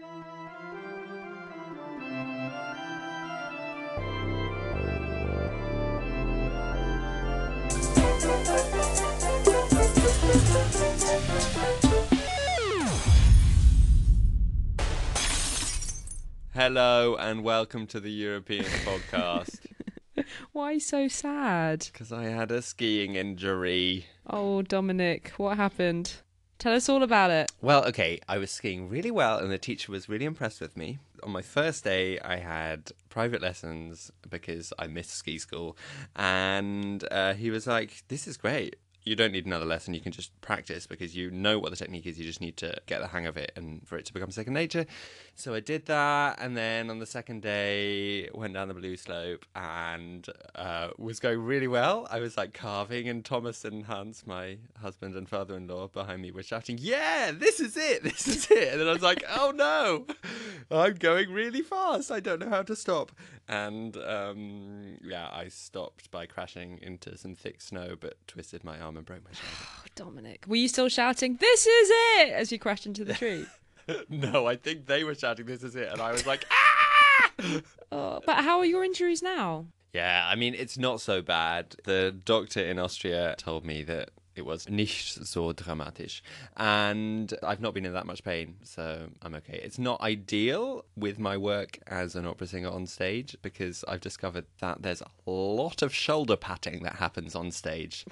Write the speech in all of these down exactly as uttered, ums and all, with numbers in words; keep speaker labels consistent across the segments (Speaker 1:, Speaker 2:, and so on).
Speaker 1: Hello and welcome to the European podcast.
Speaker 2: Why so sad?
Speaker 1: Because I had a skiing injury.
Speaker 2: Oh, Dominic, what happened? Tell us all about it.
Speaker 1: Well, okay, I was skiing really well and the teacher was really impressed with me. On my first day, I had private lessons because I missed ski school. And uh, he was like, this is great. You don't need another lesson. You can just practice because you know what the technique is. You just need to get the hang of it and for it to become second nature. So I did that. And then on the second day, went down the blue slope and uh, was going really well. I was like carving and Thomas and Hans, my husband and father-in-law behind me were shouting, yeah, this is it. This is it. And then I was like, oh no, I'm going really fast. I don't know how to stop. And um, yeah, I stopped by crashing into some thick snow, but twisted my arm and broke my shoulder.
Speaker 2: Oh, Dominic, were you still shouting, this is it, as you crashed into the tree?
Speaker 1: No, I think they were shouting, this is it. And I was like, ah!
Speaker 2: Oh, but how are your injuries now?
Speaker 1: Yeah, I mean, it's not so bad. The doctor in Austria told me that it was nicht so dramatisch. And I've not been in that much pain, so I'm okay. It's not ideal with my work as an opera singer on stage because I've discovered that there's a lot of shoulder patting that happens on stage.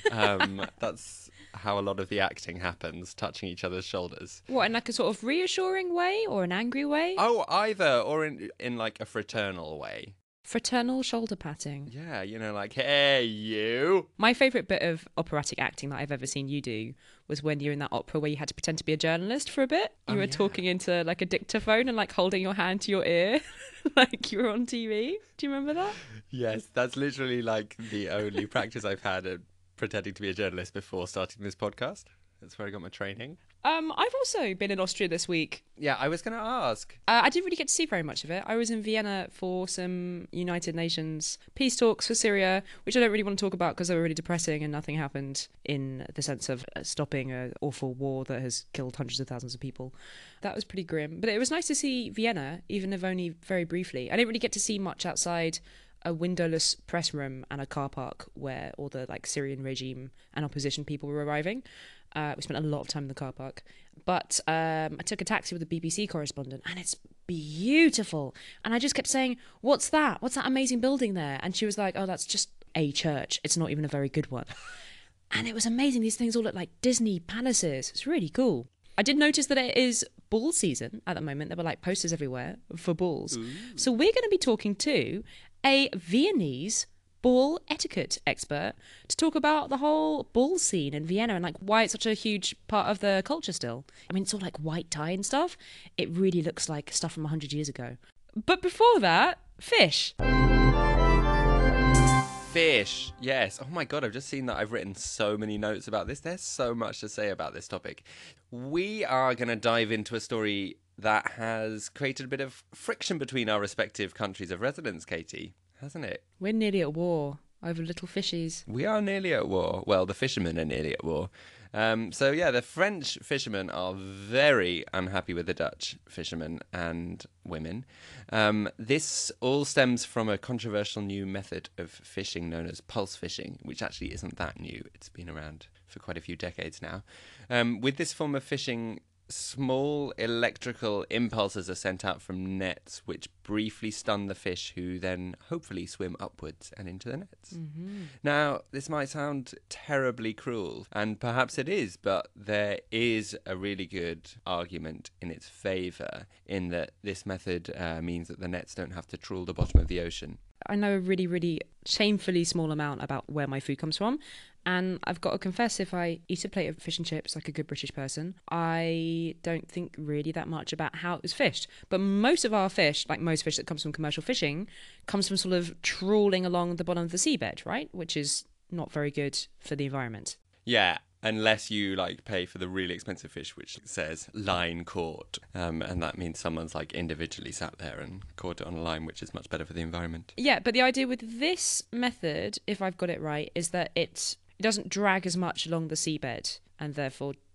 Speaker 1: Um, that's how a lot of the acting happens, touching each other's shoulders.
Speaker 2: What, in like a sort of reassuring way or an angry way?
Speaker 1: Oh, either, or in, in like a fraternal way.
Speaker 2: Fraternal shoulder patting.
Speaker 1: Yeah, you know, like, hey, you.
Speaker 2: My favourite bit of operatic acting that I've ever seen you do was when you're in that opera where you had to pretend to be a journalist for a bit. You
Speaker 1: Oh,
Speaker 2: were
Speaker 1: yeah.
Speaker 2: talking into like a dictaphone and like holding your hand to your ear like you were on T V. Do you remember that?
Speaker 1: Yes, that's literally like the only practice I've had at pretending to be a journalist before starting this podcast. That's where I got my training.
Speaker 2: Um, I've also been in Austria this week.
Speaker 1: Yeah, I was going to ask.
Speaker 2: Uh, I didn't really get to see very much of it. I was in Vienna for some United Nations peace talks for Syria, which I don't really want to talk about because they were really depressing and nothing happened in the sense of uh, stopping an awful war that has killed hundreds of thousands of people. That was pretty grim. But it was nice to see Vienna, even if only very briefly. I didn't really get to see much outside a windowless press room and a car park where all the like Syrian regime and opposition people were arriving. Uh, we spent a lot of time in the car park. But um, I took a taxi with a B B C correspondent and it's beautiful. And I just kept saying, what's that? What's that amazing building there? And she was like, oh, that's just a church. It's not even a very good one. And it was amazing. These things all look like Disney palaces. It's really cool. I did notice that it is ball season at the moment. There were like posters everywhere for balls. Ooh. So we're going to be talking to a Viennese ball etiquette expert to talk about the whole ball scene in Vienna and like why it's such a huge part of the culture still. I mean, it's all like white tie and stuff. It really looks like stuff from one hundred years ago. But before that, fish.
Speaker 1: Fish, yes. Oh my God, I've just seen that I've written so many notes about this. There's so much to say about this topic. We are going to dive into a story that has created a bit of friction between our respective countries of residence, Katie, hasn't it?
Speaker 2: We're nearly at war over little fishies.
Speaker 1: We are nearly at war. Well, the fishermen are nearly at war. Um, so, yeah, the French fishermen are very unhappy with the Dutch fishermen and women. Um, this all stems from a controversial new method of fishing known as pulse fishing, which actually isn't that new. It's been around for quite a few decades now. Um, with this form of fishing, small electrical impulses are sent out from nets which briefly stun the fish, who then hopefully swim upwards and into the nets. Mm-hmm. Now, this might sound terribly cruel, and perhaps it is, but there is a really good argument in its favour in that this method uh, means that the nets don't have to trawl the bottom of the ocean.
Speaker 2: I know a really, really shamefully small amount about where my food comes from. And I've got to confess, if I eat a plate of fish and chips like a good British person, I don't think really that much about how it was fished. But most of our fish, like most fish that comes from commercial fishing, comes from sort of trawling along the bottom of the seabed, right? Which is not very good for the environment.
Speaker 1: Yeah. Unless you like pay for the really expensive fish, which says line caught, um, and that means someone's like individually sat there and caught it on a line, which is much better for the environment.
Speaker 2: Yeah, but the idea with this method, if I've got it right, is that it, it doesn't drag as much along the seabed and therefore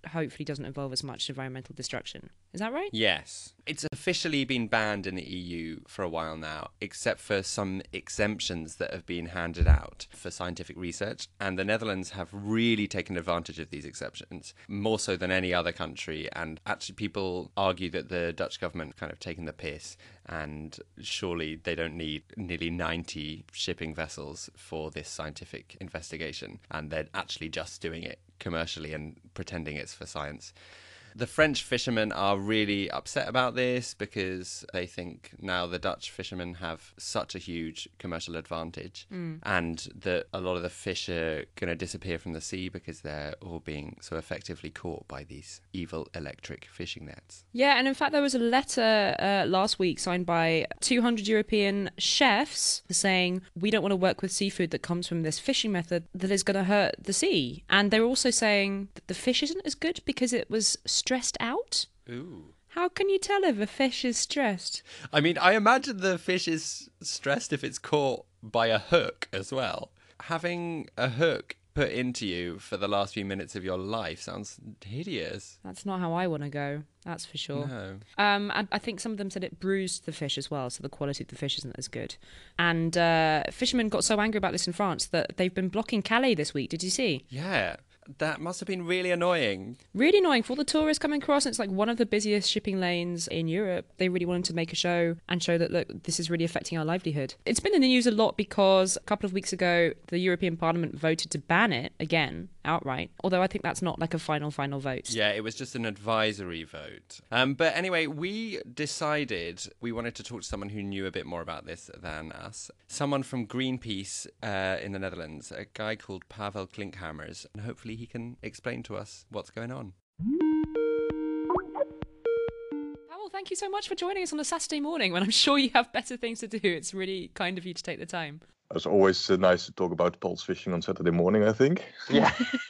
Speaker 2: hopefully doesn't involve as much environmental destruction. Is that right?
Speaker 1: Yes. It's officially been banned in the E U for a while now, except for some exemptions that have been handed out for scientific research. And the Netherlands have really taken advantage of these exceptions, more so than any other country. And actually, people argue that the Dutch government kind of taken the piss, and surely they don't need nearly ninety shipping vessels for this scientific investigation. And they're actually just doing it commercially and pretending it's for science. The French fishermen are really upset about this because they think now the Dutch fishermen have such a huge commercial advantage mm. and that a lot of the fish are going to disappear from the sea because they're all being so effectively caught by these evil electric fishing nets.
Speaker 2: Yeah, and in fact there was a letter uh, last week signed by two hundred European chefs saying we don't want to work with seafood that comes from this fishing method that is going to hurt the sea. And they were also saying that the fish isn't as good because it was stressed out.
Speaker 1: Ooh.
Speaker 2: How can you tell if a fish is stressed?
Speaker 1: I mean, I imagine the fish is stressed if it's caught by a hook as well. Having a hook put into you for the last few minutes of your life sounds hideous.
Speaker 2: That's not how I want to go, that's for sure.
Speaker 1: No.
Speaker 2: Um, and I think some of them said it bruised the fish as well, so the quality of the fish isn't as good. And uh, fishermen got so angry about this in France that they've been blocking Calais this week. Did you see?
Speaker 1: Yeah. That must have been really annoying.
Speaker 2: Really annoying for all the tourists coming across. It's like one of the busiest shipping lanes in Europe. They really wanted to make a show and show that, look, this is really affecting our livelihood. It's been in the news a lot because a couple of weeks ago, the European Parliament voted to ban it again, outright. Although I think that's not like a final, final vote.
Speaker 1: Yeah, it was just an advisory vote. Um, but anyway, we decided we wanted to talk to someone who knew a bit more about this than us. Someone from Greenpeace uh, in the Netherlands, a guy called Pavel Klinkhammers, and hopefully he can explain to us what's going on.
Speaker 2: Pavel, thank you so much for joining us on a Saturday morning when I'm sure you have better things to do. It's really kind of you to take the time.
Speaker 3: It's always uh, nice to talk about pulse fishing on Saturday morning, I think.
Speaker 1: Yeah.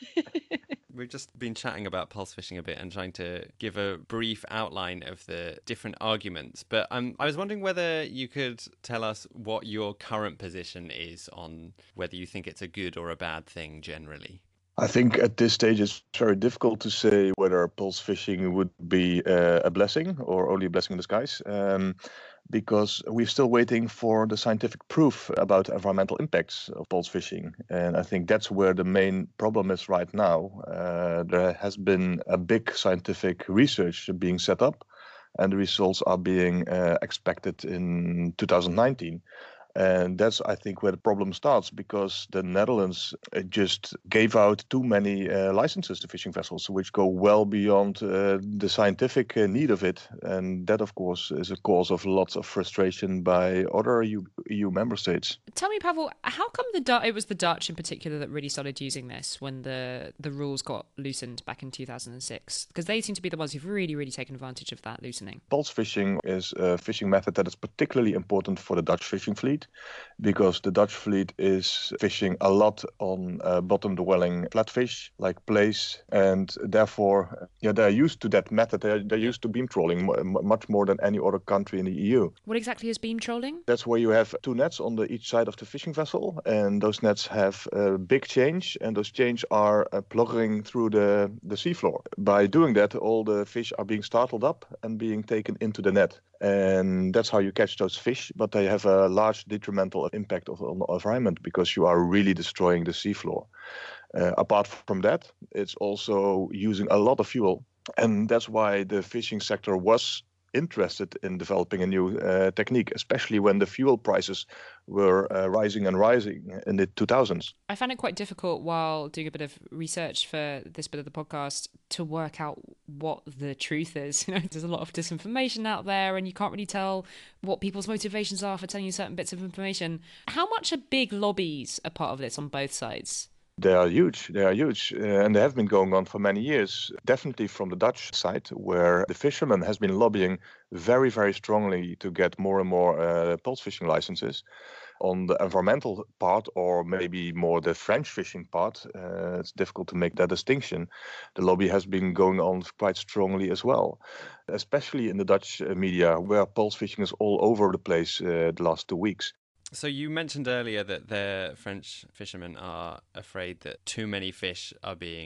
Speaker 1: We've just been chatting about pulse fishing a bit and trying to give a brief outline of the different arguments. But um, I was wondering whether you could tell us what your current position is on whether you think it's a good or a bad thing generally.
Speaker 3: I think at this stage it's very difficult to say whether pulse fishing would be uh, a blessing or only a blessing in disguise. Um, because we're still waiting for the scientific proof about environmental impacts of pulse fishing. And I think that's where the main problem is right now. Uh, there has been a big scientific research being set up, and the results are being uh, expected in two thousand nineteen. And that's, I think, where the problem starts, because the Netherlands just gave out too many uh, licenses to fishing vessels, which go well beyond uh, the scientific uh, need of it. And that, of course, is a cause of lots of frustration by other E U, E U member states.
Speaker 2: Tell me, Pavel, how come the Du- it was the Dutch in particular that really started using this when the, the rules got loosened back in two thousand six? Because they seem to be the ones who've really, really taken advantage of that loosening.
Speaker 3: Pulse fishing is a fishing method that is particularly important for the Dutch fishing fleet, because the Dutch fleet is fishing a lot on uh, bottom-dwelling flatfish like plaice, and therefore yeah, they're used to that method. They're, they're used to beam trolling m- much more than any other country in the E U.
Speaker 2: What exactly is beam trolling?
Speaker 3: That's where you have two nets on the each side of the fishing vessel, and those nets have a big change, and those change are uh, plugging through the, the seafloor. By doing that, all the fish are being startled up and being taken into the net. And that's how you catch those fish, but they have a large detrimental impact on the environment because you are really destroying the seafloor. Uh, apart from that, it's also using a lot of fuel, and that's why the fishing sector was interested in developing a new uh, technique, especially when the fuel prices were uh, rising and rising in the two thousands.
Speaker 2: I found it quite difficult while doing a bit of research for this bit of the podcast to work out what the truth is. You know, there's a lot of disinformation out there and you can't really tell what people's motivations are for telling you certain bits of information. How much are big lobbies a part of this on both sides?
Speaker 3: They are huge. They are huge. Uh, and they have been going on for many years, definitely from the Dutch side, where the fishermen has been lobbying very, very strongly to get more and more uh, pulse fishing licenses. On the environmental part, or maybe more the French fishing part, uh, it's difficult to make that distinction. The lobby has been going on quite strongly as well, especially in the Dutch media, where pulse fishing is all over the place uh, the last two weeks.
Speaker 1: So you mentioned earlier that the French fishermen are afraid that too many fish are being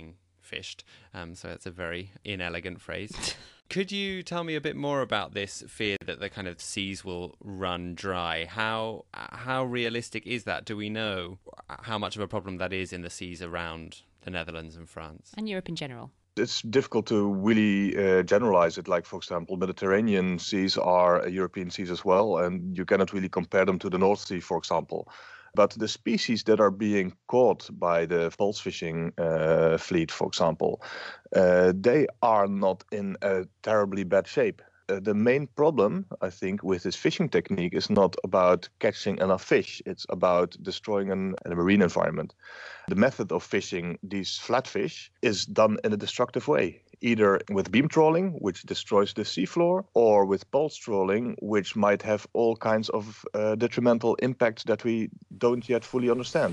Speaker 1: fished. Um, so it's a very inelegant phrase. Could you tell me a bit more about this fear that the kind of seas will run dry? How how realistic is that? Do we know how much of a problem that is in the seas around the Netherlands and France?
Speaker 2: And Europe in general.
Speaker 3: It's difficult to really uh, generalize it. Like, for example, Mediterranean seas are European seas as well, and you cannot really compare them to the North Sea, for example. But the species that are being caught by the pulse fishing uh, fleet, for example, uh, they are not in a terribly bad shape. Uh, the main problem, I think, with this fishing technique is not about catching enough fish. It's about destroying an, a marine environment. The method of fishing these flatfish is done in a destructive way, either with beam trawling, which destroys the seafloor, or with pulse trawling, which might have all kinds of uh, detrimental impacts that we don't yet fully understand.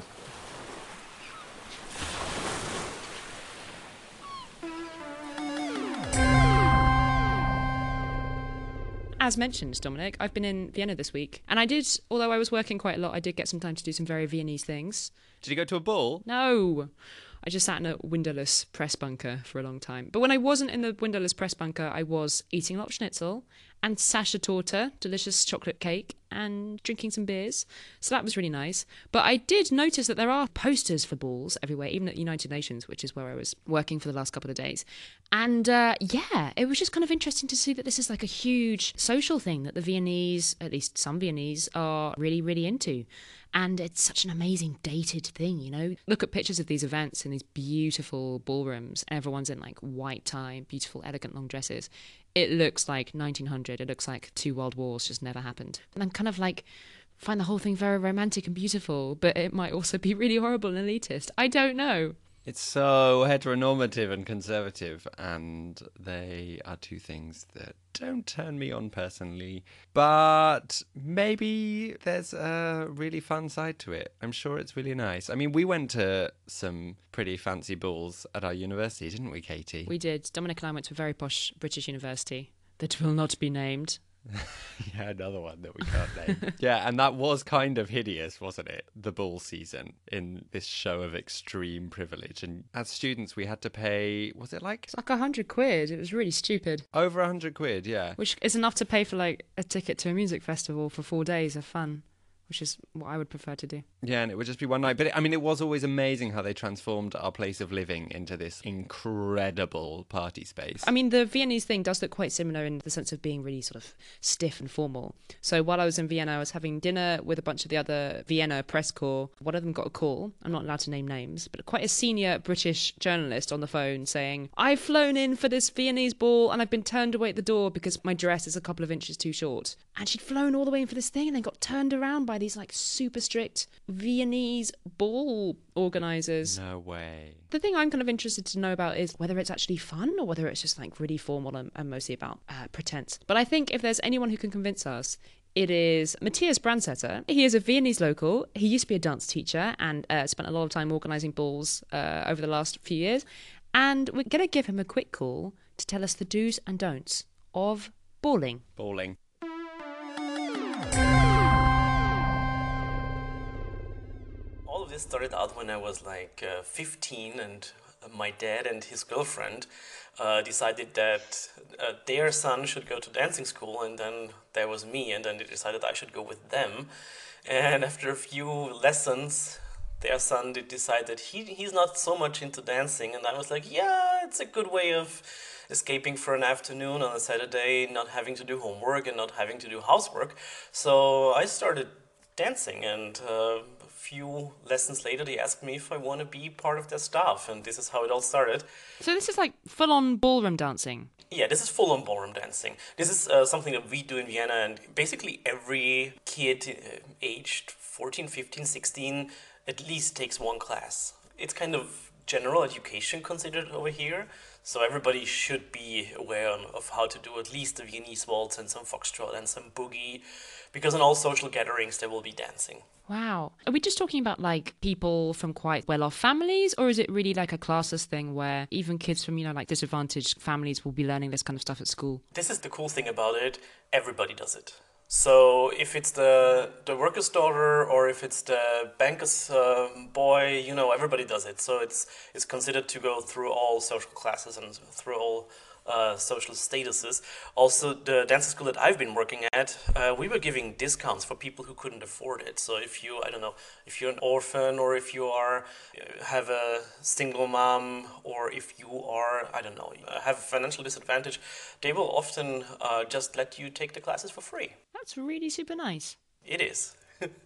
Speaker 2: As mentioned, Dominic, I've been in Vienna this week, and I did, although I was working quite a lot, I did get some time to do some very Viennese things.
Speaker 1: Did you go to a ball?
Speaker 2: No, I just sat in a windowless press bunker for a long time. But when I wasn't in the windowless press bunker, I was eating a lot of schnitzel and Sachertorte, delicious chocolate cake, and drinking some beers. So that was really nice. But I did notice that there are posters for balls everywhere, even at United Nations, which is where I was working for the last couple of days. And uh, yeah, it was just kind of interesting to see that this is like a huge social thing that the Viennese, at least some Viennese, are really, really into. And it's such an amazing dated thing, you know? Look at pictures of these events in these beautiful ballrooms. Everyone's in like white tie, beautiful, elegant long dresses. It looks like nineteen hundred. It looks like two world wars just never happened. And I'm kind of like, find the whole thing very romantic and beautiful, but it might also be really horrible and elitist. I don't know.
Speaker 1: It's so heteronormative and conservative, and they are two things that don't turn me on personally. But maybe there's a really fun side to it. I'm sure it's really nice. I mean, we went to some pretty fancy balls at our university, didn't we, Katie?
Speaker 2: We did. Dominic and I went to a very posh British university that will not be named.
Speaker 1: Yeah, another one that we can't name. Yeah, and that was kind of hideous, wasn't it? The ball season in this show of extreme privilege. And as students, we had to pay, was it like?
Speaker 2: It's like a hundred quid. It was really stupid.
Speaker 1: Over a hundred quid, yeah.
Speaker 2: Which is enough to pay for like a ticket to a music festival for four days of fun, which is what I would prefer to do.
Speaker 1: Yeah, and it would just be one night. But it, I mean, it was always amazing how they transformed our place of living into this incredible party space.
Speaker 2: I mean, the Viennese thing does look quite similar in the sense of being really sort of stiff and formal. So while I was in Vienna, I was having dinner with a bunch of the other Vienna press corps. One of them got a call. I'm not allowed to name names, but quite a senior British journalist on the phone saying, I've flown in for this Viennese ball and I've been turned away at the door because my dress is a couple of inches too short. And she'd flown all the way in for this thing and then got turned around by these like super strict Viennese ball organisers.
Speaker 1: No way.
Speaker 2: The thing I'm kind of interested to know about is whether it's actually fun or whether it's just like really formal and, and mostly about uh, pretense. But I think if there's anyone who can convince us, it is Matthias Brandsetter. He is a Viennese local. He used to be a dance teacher and uh, spent a lot of time organising balls uh, over the last few years. And we're going to give him a quick call to tell us the do's and don'ts of balling.
Speaker 1: Balling.
Speaker 4: All of this started out when I was like uh, fifteen, and my dad and his girlfriend uh, decided that uh, their son should go to dancing school, and then there was me, and then they decided I should go with them. And after a few lessons, their son did decide that he he's not so much into dancing, and I was like, yeah, it's a good way of escaping for an afternoon on a Saturday, not having to do homework and not having to do housework. So I started dancing, and uh, a few lessons later they asked me if I want to be part of their staff, and this is how it all started.
Speaker 2: So this is like full-on ballroom dancing?
Speaker 4: Yeah, this is full-on ballroom dancing. This is uh, something that we do in Vienna, and basically every kid uh, aged fourteen, fifteen, sixteen at least takes one class. It's kind of general education considered over here, so everybody should be aware of how to do at least a Viennese waltz and some foxtrot and some boogie, because in all social gatherings there will be dancing.
Speaker 2: Wow. Are we just talking about like people from quite well-off families, or is it really like a classist thing where even kids from, you know, like disadvantaged families will be learning this kind of stuff at school?
Speaker 4: This is the cool thing about it. Everybody does it. So if it's the the worker's daughter or if it's the banker's uh, boy, you know, everybody does it. So it's it's considered to go through all social classes and through all uh, social statuses. Also, the dance school that I've been working at, uh, we were giving discounts for people who couldn't afford it. So if you, I don't know, if you're an orphan or if you are have a single mom or if you are, I don't know, have a financial disadvantage, they will often uh, just let you take the classes for free.
Speaker 2: That's really super nice.
Speaker 4: It is.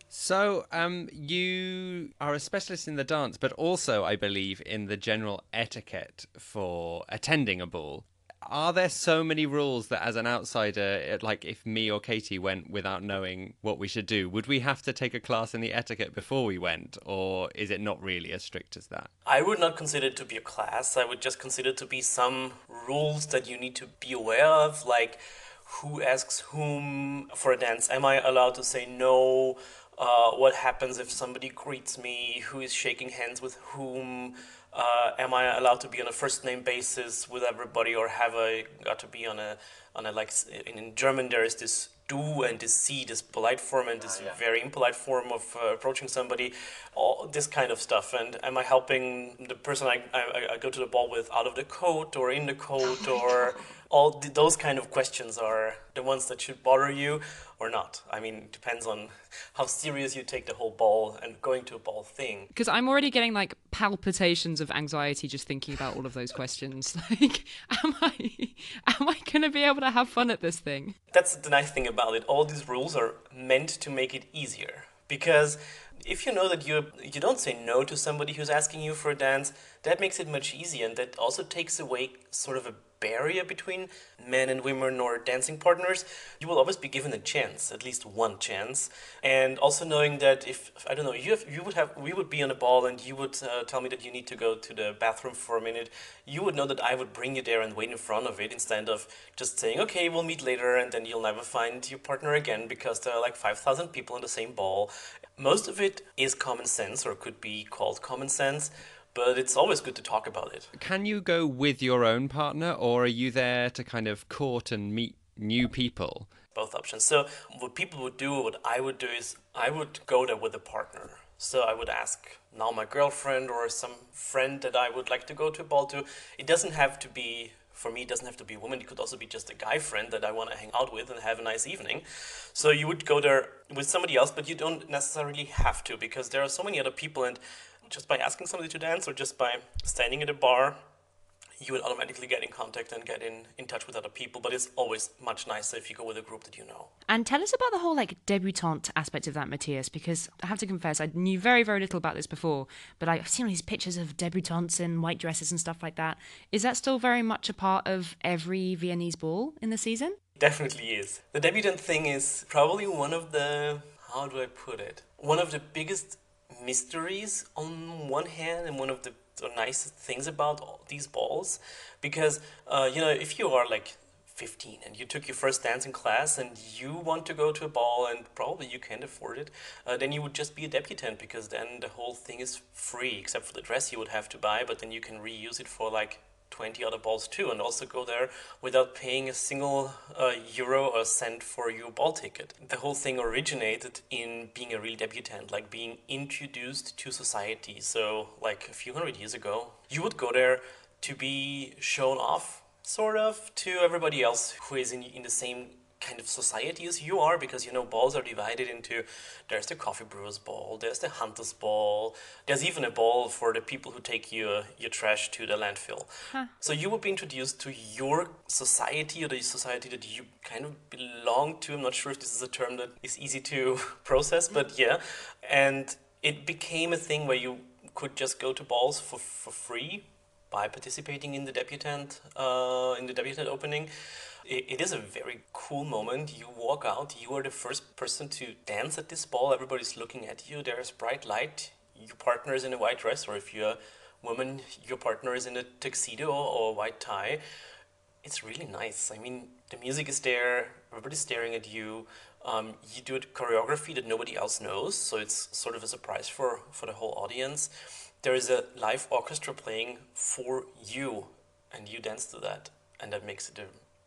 Speaker 1: So, um, you are a specialist in the dance, but also, I believe, in the general etiquette for attending a ball. Are there so many rules that as an outsider, like if me or Katie went without knowing what we should do, would we have to take a class in the etiquette before we went? Or is it not really as strict as that?
Speaker 4: I would not consider it to be a class. I would just consider it to be some rules that you need to be aware of, like who asks whom for a dance. Am I allowed to say no? Uh, what happens if somebody greets me? Who is shaking hands with whom? Uh, am I allowed to be on a first name basis with everybody, or have I got to be on a on a like in, in German there is this du and this sie, this polite form and this ah, yeah. very impolite form of uh, approaching somebody, all this kind of stuff. And am I helping the person I, I, I go to the ball with out of the coat or in the coat, or all th- those kind of questions are the ones that should bother you or not. I mean, it depends on how serious you take the whole ball and going to a ball thing.
Speaker 2: Because I'm already getting like palpitations of anxiety just thinking about all of those questions. Like, am I am I going to be able to have fun at this thing?
Speaker 4: That's the nice thing about it. All these rules are meant to make it easier. Because if you know that you you don't say no to somebody who's asking you for a dance, that makes it much easier, and that also takes away sort of a barrier between men and women or dancing partners. You will always be given a chance, at least one chance. And also knowing that if, I don't know, you have, you would have, we would be on a ball and you would uh, tell me that you need to go to the bathroom for a minute, you would know that I would bring you there and wait in front of it instead of just saying, okay, we'll meet later, and then you'll never find your partner again because there are like five thousand people in the same ball. Most of it is common sense, or could be called common sense, but it's always good to talk about it.
Speaker 1: Can you go with your own partner, or are you there to kind of court and meet new people?
Speaker 4: Both options. So what people would do, what I would do is I would go there with a partner. So I would ask now my girlfriend or some friend that I would like to go to a ball to. It doesn't have to be, for me, it doesn't have to be a woman. It could also be just a guy friend that I want to hang out with and have a nice evening. So you would go there with somebody else, but you don't necessarily have to, because there are so many other people, and just by asking somebody to dance or just by standing at a bar, you will automatically get in contact and get in, in touch with other people. But it's always much nicer if you go with a group that you know.
Speaker 2: And tell us about the whole like debutante aspect of that, Matthias, because I have to confess, I knew very, very little about this before, but I've seen all these pictures of debutantes in white dresses and stuff like that. Is that still very much a part of every Viennese ball in the season?
Speaker 4: Definitely is. The debutante thing is probably one of the, how do I put it? One of the biggest mysteries on one hand, and one of the, the nicest things about all these balls, because uh, you know, if you are like fifteen and you took your first dancing class and you want to go to a ball and probably you can't afford it, uh, then you would just be a debutante, because then the whole thing is free except for the dress you would have to buy, but then you can reuse it for like twenty other balls too, and also go there without paying a single uh, euro or cent for your ball ticket. The whole thing originated in being a real debutante, like being introduced to society. So like a few hundred years ago, you would go there to be shown off, sort of, to everybody else who is in, in the same kind of society as you are, because, you know, balls are divided into, there's the coffee brewer's ball, there's the hunter's ball, there's even a ball for the people who take your, your trash to the landfill. Huh. So you would be introduced to your society, or the society that you kind of belong to. I'm not sure if this is a term that is easy to process, but yeah. And it became a thing where you could just go to balls for, for free by participating in the debutante, uh, in the debutante opening. It is a very cool moment. You walk out, you are the first person to dance at this ball. Everybody's looking at you. There's bright light. Your partner is in a white dress, or if you're a woman, your partner is in a tuxedo or a white tie. It's really nice. I mean, the music is there. Everybody's staring at you. Um, you do a choreography that nobody else knows, so it's sort of a surprise for, for the whole audience. There is a live orchestra playing for you, and you dance to that, and that makes it a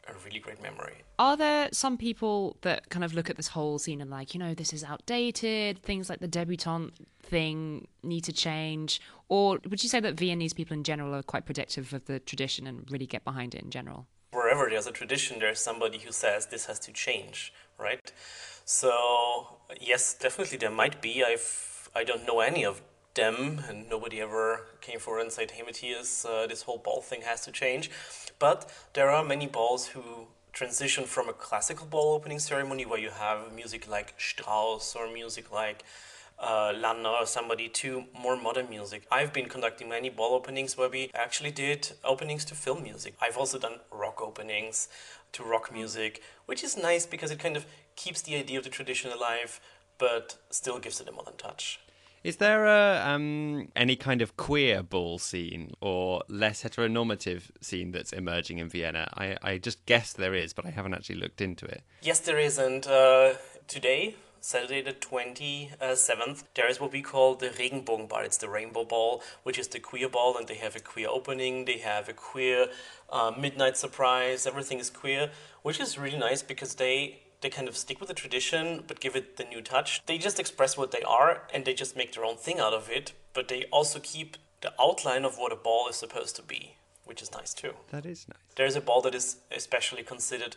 Speaker 4: a really great memory.
Speaker 2: Are there some people that kind of look at this whole scene and like, you know, this is outdated, things like the debutante thing need to change? Or would you say that Viennese people in general are quite protective of the tradition and really get behind it in general?
Speaker 4: Wherever there's a tradition, there's somebody who says this has to change, right? So yes, definitely there might be. I've I don't know any of them, and nobody ever came forward and said, "Hey, Matthias, uh, this whole ball thing has to change." But there are many balls who transition from a classical ball opening ceremony where you have music like Strauss or music like uh, Lanner or somebody to more modern music. I've been conducting many ball openings where we actually did openings to film music. I've also done rock openings to rock music, which is nice because it kind of keeps the idea of the tradition alive, but still gives it a modern touch.
Speaker 1: Is there a, um, any kind of queer ball scene or less heteronormative scene that's emerging in Vienna? I, I just guess there is, but I haven't actually looked into it.
Speaker 4: Yes, there is, and uh, today, Saturday the twenty-seventh, there is what we call the Regenbogenball. It's the rainbow ball, which is the queer ball, and they have a queer opening, they have a queer uh, midnight surprise, everything is queer, which is really nice because they... They kind of stick with the tradition, but give it the new touch. They just express what they are, and they just make their own thing out of it, but they also keep the outline of what a ball is supposed to be, which is nice too.
Speaker 1: That is nice.
Speaker 4: There's a ball that is especially considered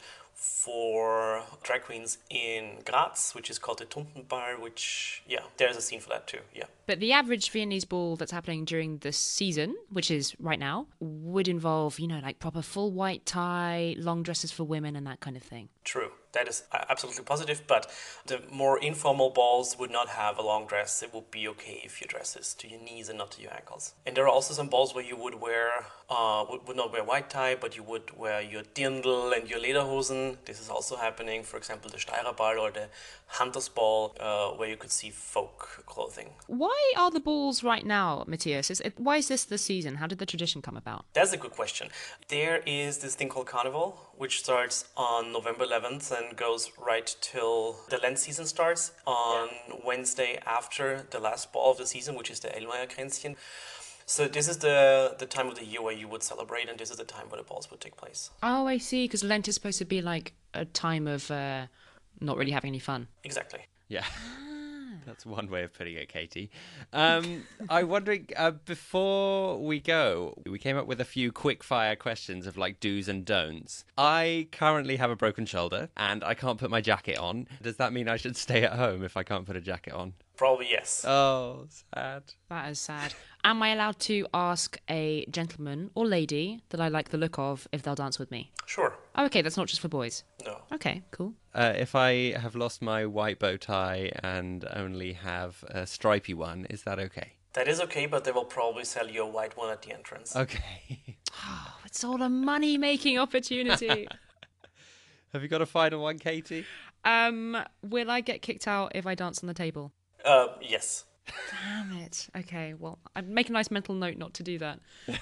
Speaker 4: for drag queens in Graz, which is called the Tuntenball, which, yeah, there's a scene for that too, yeah.
Speaker 2: But the average Viennese ball that's happening during the season, which is right now, would involve, you know, like proper full white tie, long dresses for women and that kind of thing.
Speaker 4: True. That is absolutely positive, but the more informal balls would not have a long dress. It would be okay if your dress is to your knees and not to your ankles. And there are also some balls where you would wear, uh, would, would not wear white tie, but you would wear your dirndl and your lederhosen. This is also happening. For example, the Steirerball or the Handelsball, uh, where you could see folk clothing.
Speaker 2: Why are the balls right now, Matthias? Is it, why is this the season? How did the tradition come about?
Speaker 4: That's a good question. There is this thing called Carnival, which starts on November eleventh and goes right till the Lent season starts on Wednesday after the last ball of the season, which is the Ellmeierkränzchen. So this is the, the time of the year where you would celebrate, and this is the time where the balls would take place.
Speaker 2: Oh, I see, because Lent is supposed to be like a time of uh, not really having any fun.
Speaker 4: Exactly.
Speaker 1: Yeah. That's one way of putting it, Katie. Um, I'm wondering, uh, before we go, we came up with a few quick fire questions of like do's and don'ts. I currently have a broken shoulder and I can't put my jacket on. Does that mean I should stay at home if I can't put a jacket on?
Speaker 4: Probably yes.
Speaker 1: Oh, sad.
Speaker 2: That is sad. Am I allowed to ask a gentleman or lady that I like the look of if they'll dance with me?
Speaker 4: Sure.
Speaker 2: Oh, okay, that's not just for boys.
Speaker 4: No.
Speaker 2: Okay, cool.
Speaker 1: Uh, if I have lost my white bow tie and only have a stripy one, is that okay?
Speaker 4: That is okay, but they will probably sell you a white one at the entrance.
Speaker 1: Okay.
Speaker 2: Oh, it's all a money-making opportunity.
Speaker 1: Have you got a final one, Katie?
Speaker 2: um, will I get kicked out if I dance on the table?
Speaker 4: Uh, yes.
Speaker 2: Damn it. Okay, well, I'd make a nice mental note not to do that.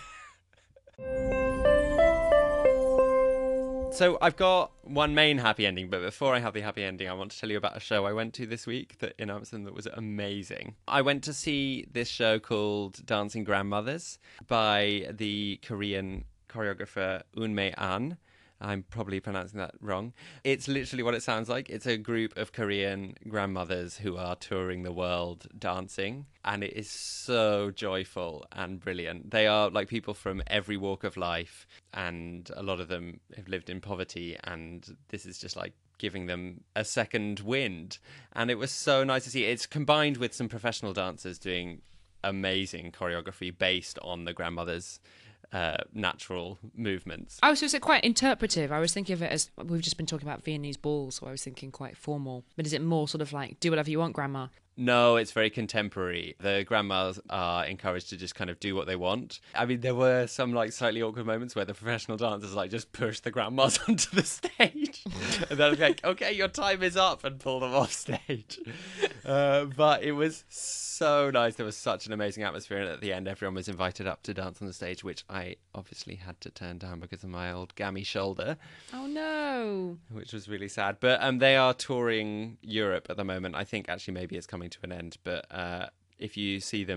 Speaker 1: So I've got one main happy ending, but before I have the happy ending, I want to tell you about a show I went to this week that in Amsterdam that was amazing. I went to see this show called Dancing Grandmothers by the Korean choreographer Eunmei An. I'm probably pronouncing that wrong. It's literally what it sounds like. It's a group of Korean grandmothers who are touring the world dancing. And it is so joyful and brilliant. They are like people from every walk of life. And a lot of them have lived in poverty. And this is just like giving them a second wind. And it was so nice to see. It's combined with some professional dancers doing amazing choreography based on the grandmothers' Uh, natural movements.
Speaker 2: Oh, so is it quite interpretive? I was thinking of it as, we've just been talking about Viennese balls, so I was thinking quite formal. But is it more sort of like, do whatever you want, grandma?
Speaker 1: No, it's very contemporary. The grandmas are encouraged to just kind of do what they want. I mean, there were some like slightly awkward moments where the professional dancers like just push the grandmas onto the stage. And they're like, okay, your time is up, and pull them off stage. Uh, but it was so nice. There was such an amazing atmosphere. And at the end, everyone was invited up to dance on the stage, which I obviously had to turn down because of my old gammy shoulder.
Speaker 2: Oh, no.
Speaker 1: Which was really sad. But um, they are touring Europe at the moment. I think actually maybe it's coming to an end, but uh, if you see them,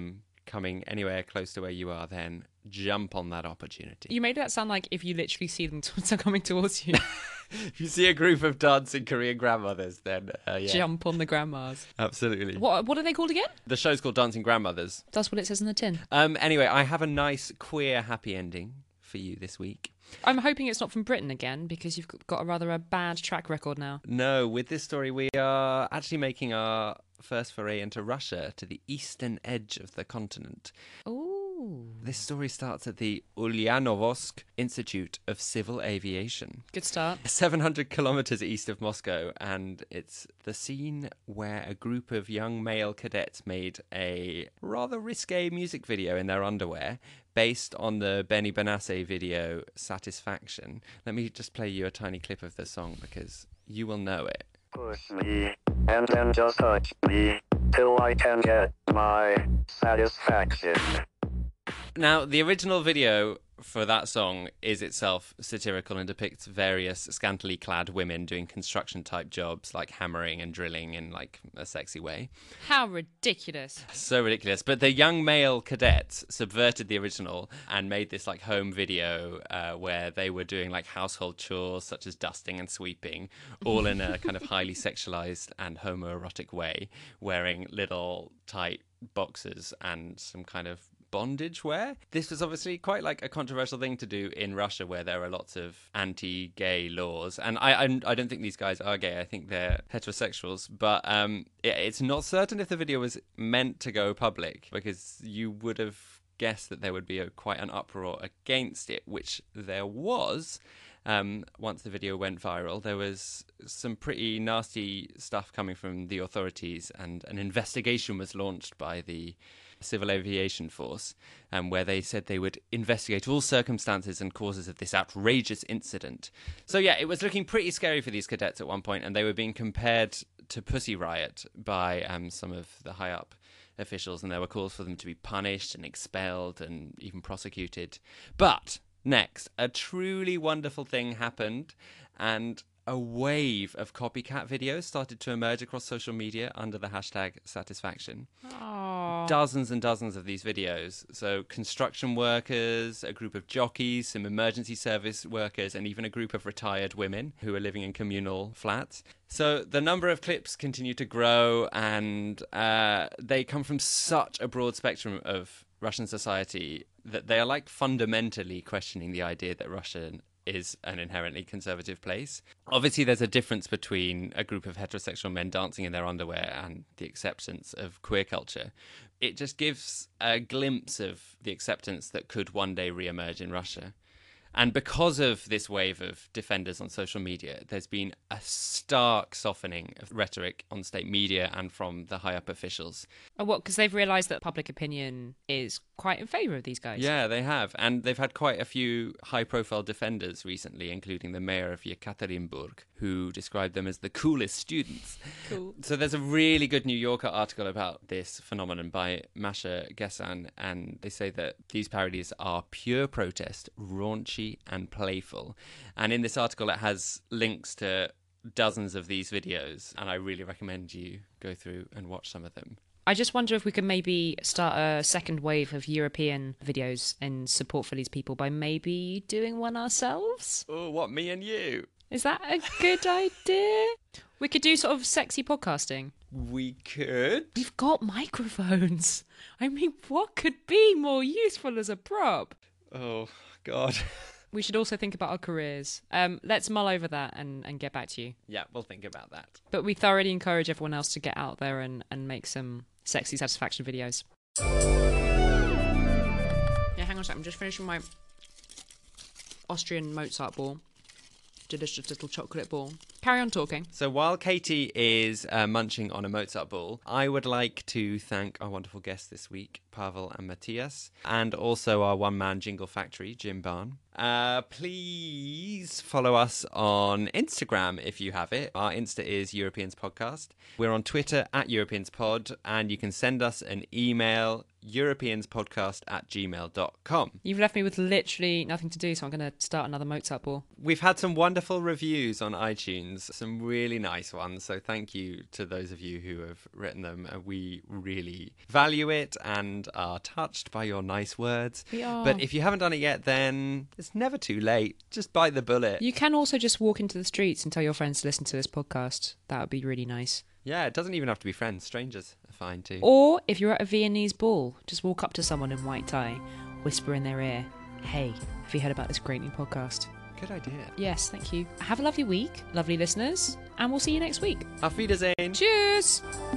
Speaker 1: coming anywhere close to where you are, then jump on that opportunity.
Speaker 2: You made that sound like if you literally see them t- coming towards you.
Speaker 1: If you see a group of dancing Korean grandmothers, then uh, yeah.
Speaker 2: Jump on the grandmas.
Speaker 1: Absolutely.
Speaker 2: What What are they called again?
Speaker 1: The show's called Dancing Grandmothers.
Speaker 2: That's what it says in the tin.
Speaker 1: Um. Anyway, I have a nice queer happy ending for you this week.
Speaker 2: I'm hoping it's not from Britain again, because you've got a rather a bad track record now.
Speaker 1: No, with this story, we are actually making our first foray into Russia, to the eastern edge of the continent.
Speaker 2: Ooh.
Speaker 1: This story starts at the Ulyanovsk Institute of Civil Aviation.
Speaker 2: Good start.
Speaker 1: seven hundred kilometers east of Moscow, and it's the scene where a group of young male cadets made a rather risque music video in their underwear based on the Benny Benassi video Satisfaction. Let me just play you a tiny clip of the song because you will know it.
Speaker 5: Push me, and then just touch me, till I can get my satisfaction.
Speaker 1: Now, the original video for that song is itself satirical and depicts various scantily clad women doing construction type jobs like hammering and drilling in like a sexy way.
Speaker 2: How ridiculous.
Speaker 1: So ridiculous. But the young male cadets subverted the original and made this like home video uh, where they were doing like household chores such as dusting and sweeping, all in a kind of highly sexualized and homoerotic way, wearing little tight boxers and some kind of bondage wear. This was obviously quite like a controversial thing to do in Russia, where there are lots of anti-gay laws, and I I, I don't think these guys are gay. I think they're heterosexuals, but um, it, it's not certain if the video was meant to go public, because you would have guessed that there would be a, quite an uproar against it, which there was. Um, once the video went viral, there was some pretty nasty stuff coming from the authorities, and an investigation was launched by the Civil Aviation Force, um, where they said they would investigate all circumstances and causes of this outrageous incident. So yeah, it was looking pretty scary for these cadets at one point, and they were being compared to Pussy Riot by um, some of the high-up officials, and there were calls for them to be punished and expelled and even prosecuted. But next, a truly wonderful thing happened, and a wave of copycat videos started to emerge across social media under the hashtag Satisfaction.
Speaker 2: Aww.
Speaker 1: Dozens and dozens of these videos. So construction workers, a group of jockeys, some emergency service workers, and even a group of retired women who are living in communal flats. So the number of clips continue to grow, and uh, they come from such a broad spectrum of Russian society that they are like fundamentally questioning the idea that Russia is an inherently conservative place. Obviously, there's a difference between a group of heterosexual men dancing in their underwear and the acceptance of queer culture. It just gives a glimpse of the acceptance that could one day re-emerge in Russia. And because of this wave of defenders on social media, there's been a stark softening of rhetoric on state media and from the high-up officials.
Speaker 2: Oh, what? Because they've realised that public opinion is quite in favour of these guys.
Speaker 1: Yeah, they have. And they've had quite a few high-profile defenders recently, including the mayor of Yekaterinburg, who described them as the coolest students.
Speaker 2: Cool.
Speaker 1: So there's a really good New Yorker article about this phenomenon by Masha Gesan, and they say that these parodies are pure protest, raunchy and playful. And in this article, it has links to dozens of these videos, and I really recommend you go through and watch some of them.
Speaker 2: I just wonder if we could maybe start a second wave of European videos in support for these people by maybe doing one ourselves.
Speaker 1: Oh, what, me and you?
Speaker 2: Is that a good idea? We could do sort of sexy podcasting.
Speaker 1: We could.
Speaker 2: We've got microphones. I mean, what could be more useful as a prop?
Speaker 1: Oh, God.
Speaker 2: We should also think about our careers. Um, let's mull over that and, and get back to you.
Speaker 1: Yeah, we'll think about that.
Speaker 2: But we thoroughly encourage everyone else to get out there and, and make some sexy satisfaction videos. Yeah, hang on a second. I'm just finishing my Austrian Mozart ball. Delicious little chocolate ball. Carry on talking.
Speaker 1: So while Katie is uh, munching on a Mozart ball, I would like to thank our wonderful guests this week, Pavel and Matthias, and also our one-man jingle factory, Jim Barn. Uh, please follow us on Instagram if you have it. Our Insta is Europeans Podcast. We're on Twitter at Europeans Pod, and you can send us an email, europeanspodcast at gmail dot com.
Speaker 2: You've left me with literally nothing to do, so I'm going to start another Mozart ball.
Speaker 1: We've had some wonderful reviews on iTunes. iTunes, some really nice ones. So thank you to those of you who have written them. Uh, we really value it and are touched by your nice words.
Speaker 2: We are.
Speaker 1: But if you haven't done it yet, then it's never too late. Just bite the bullet.
Speaker 2: You can also just walk into the streets and tell your friends to listen to this podcast. That would be really nice.
Speaker 1: Yeah, it doesn't even have to be friends. Strangers are fine too.
Speaker 2: Or if you're at a Viennese ball, just walk up to someone in white tie, whisper in their ear, "Hey, have you heard about this great new podcast?"
Speaker 1: Good idea.
Speaker 2: Yes, thank you. Have a lovely week, lovely listeners, and we'll see you next week.
Speaker 1: Auf Wiedersehen.
Speaker 2: Cheers!